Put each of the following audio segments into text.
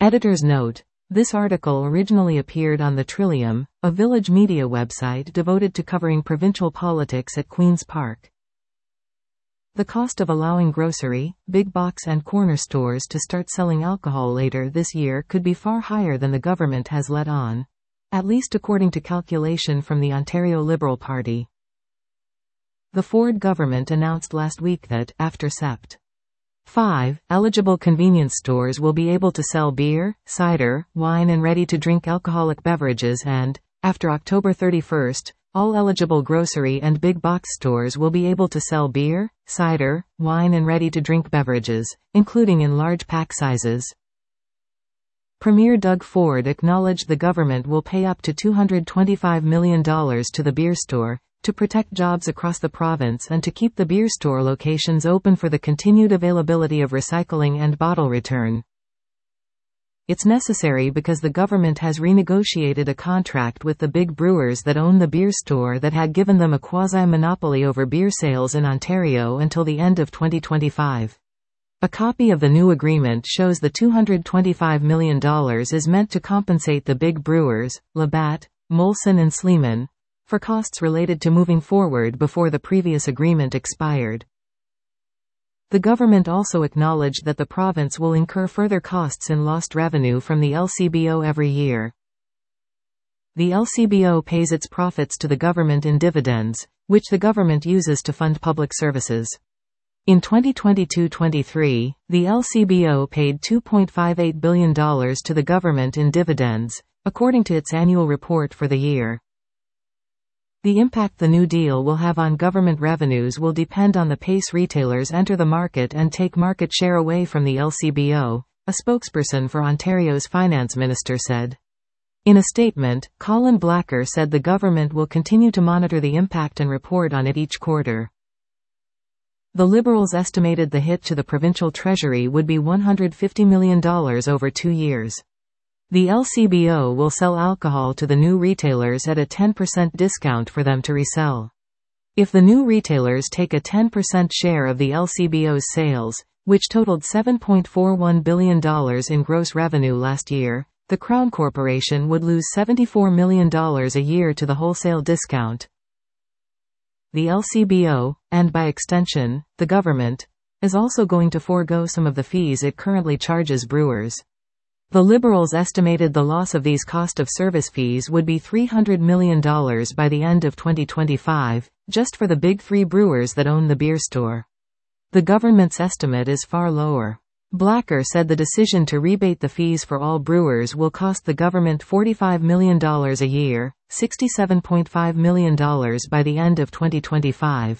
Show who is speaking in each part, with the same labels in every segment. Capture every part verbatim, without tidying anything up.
Speaker 1: Editor's note. This article originally appeared on The Trillium, a village media website devoted to covering provincial politics at Queen's Park. The cost of allowing grocery, big box and corner stores to start selling alcohol later this year could be far higher than the government has let on. At least according to calculation from the Ontario Liberal Party. The Ford government announced last week that, after Sept five, eligible convenience stores will be able to sell beer, cider, wine and ready-to-drink alcoholic beverages and, after October thirty-first, all eligible grocery and big box stores will be able to sell beer, cider, wine and ready-to-drink beverages, including in large pack sizes. Premier Doug Ford acknowledged the government will pay up to two hundred twenty-five million dollars to the beer store, to protect jobs across the province and to keep the beer store locations open for the continued availability of recycling and bottle return. It's necessary because the government has renegotiated a contract with the big brewers that own the beer store that had given them a quasi-monopoly over beer sales in Ontario until the end of twenty twenty-five. A copy of the new agreement shows the two hundred twenty-five million dollars is meant to compensate the big brewers, Labatt, Molson and Sleeman, for costs related to moving forward before the previous agreement expired. The government also acknowledged that the province will incur further costs in lost revenue from the L C B O every year. The L C B O pays its profits to the government in dividends, which the government uses to fund public services. In twenty twenty-two twenty-three, the L C B O paid two point five eight billion dollars to the government in dividends, according to its annual report for the year. The impact the new deal will have on government revenues will depend on the pace retailers enter the market and take market share away from the L C B O, a spokesperson for Ontario's finance minister said. In a statement, Colin Blacker said the government will continue to monitor the impact and report on it each quarter. The Liberals estimated the hit to the provincial treasury would be one hundred fifty million dollars over two years. The L C B O will sell alcohol to the new retailers at a ten percent discount for them to resell. If the new retailers take a ten percent share of the L C B O's sales, which totaled seven point four one billion dollars in gross revenue last year, the Crown Corporation would lose seventy-four million dollars a year to the wholesale discount. The L C B O, and by extension, the government, is also going to forego some of the fees it currently charges brewers. The Liberals estimated the loss of these cost of service fees would be three hundred million dollars by the end of twenty twenty-five, just for the big three brewers that own the beer store. The government's estimate is far lower. Blacker said the decision to rebate the fees for all brewers will cost the government forty-five million dollars a year, sixty-seven point five million dollars by the end of twenty twenty-five.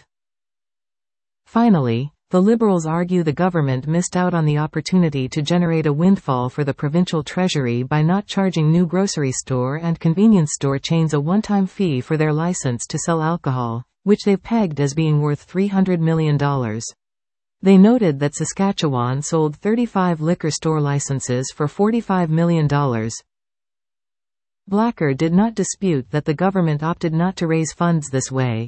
Speaker 1: Finally, the Liberals argue the government missed out on the opportunity to generate a windfall for the provincial treasury by not charging new grocery store and convenience store chains a one-time fee for their license to sell alcohol, which they've pegged as being worth three hundred million dollars. They noted that Saskatchewan sold thirty-five liquor store licenses for forty-five million dollars. Blacker did not dispute that the government opted not to raise funds this way.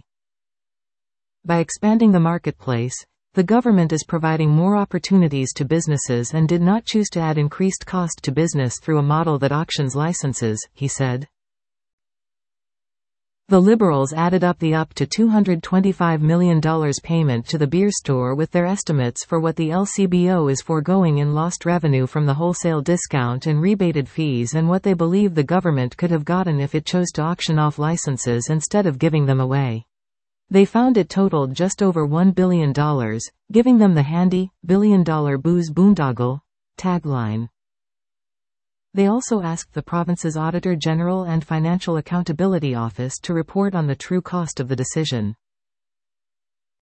Speaker 1: By expanding the marketplace, the government is providing more opportunities to businesses and did not choose to add increased cost to business through a model that auctions licenses, he said. The Liberals added up the up to two hundred twenty-five million dollars payment to the beer store with their estimates for what the L C B O is foregoing in lost revenue from the wholesale discount and rebated fees and what they believe the government could have gotten if it chose to auction off licenses instead of giving them away. They found it totaled just over one billion dollars, giving them the handy, billion-dollar booze boondoggle tagline. They also asked the province's Auditor General and Financial Accountability Office to report on the true cost of the decision.